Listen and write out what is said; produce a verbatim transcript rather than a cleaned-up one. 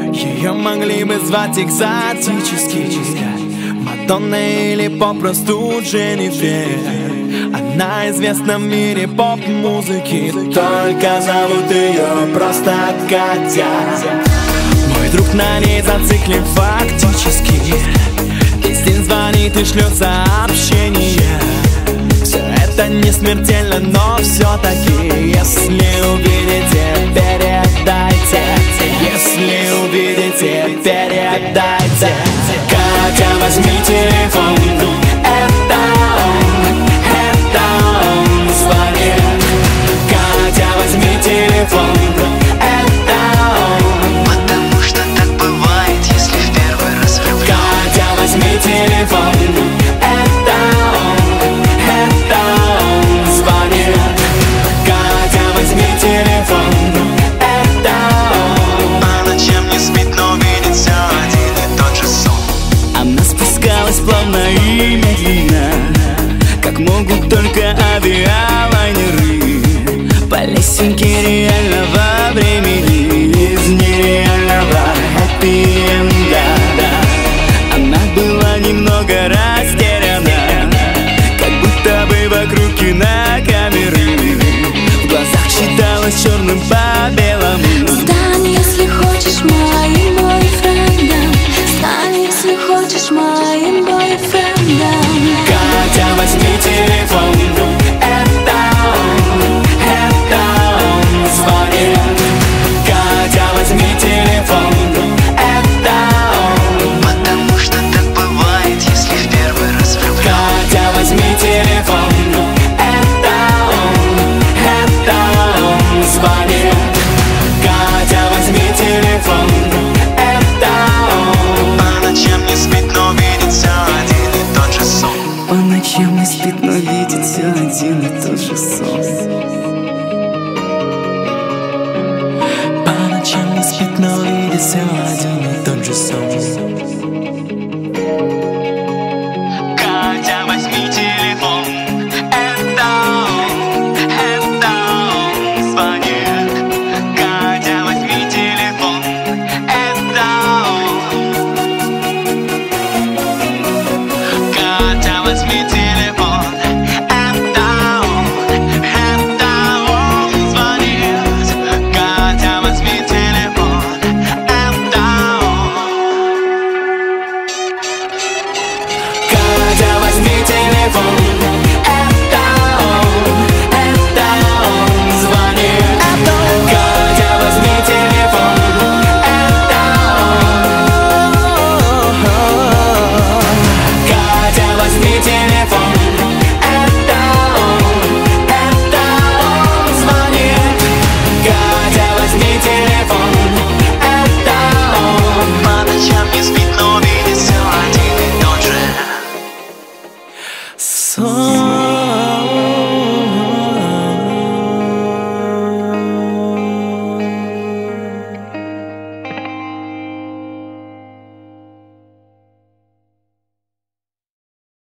Ее могли бы звать экзотически Мадонна или попросту Дженнифер. Она известна в мире поп-музыки, только зовут ее просто Катя. Мой друг на ней зациклен фактически. Песен звонит и шлет сообщения. Все это не смертельно, но все-таки, если увидите, передайте. Если увидите, передайте. Катя, возьми телефон, это он, это он звонит. Катя, возьми телефон, это он. Потому что так бывает, если в первый раз влюблен. Катя, возьми телефон, это он, это он звонит. Катя, возьми телефон, это он. По ночам не спит, но видит все один и тот же сон. Она спускалась плавно и медленно, как могут только авиалайнеры, по лесенке реального времени, из нереального хэппи-энда. Она была немного растеряна, как будто бы вокруг кинокамеры. В глазах читалось черным по белому. Стань, если хочешь, моим бойфрендом. Стань, если хочешь, моим бойфрендом. Катя, возьми телефон, это он, это он звонит. Катя, возьми телефон, это он. Потому что так бывает, если в первый раз влюблен. Катя, возьми телефон, это он, это он звонит. Катя, возьми телефон, это он. По ночам не спит, но видит все один и тот же сон. По ночам не спит, но видит все один и тот же сон. По ночам не спит, но видит все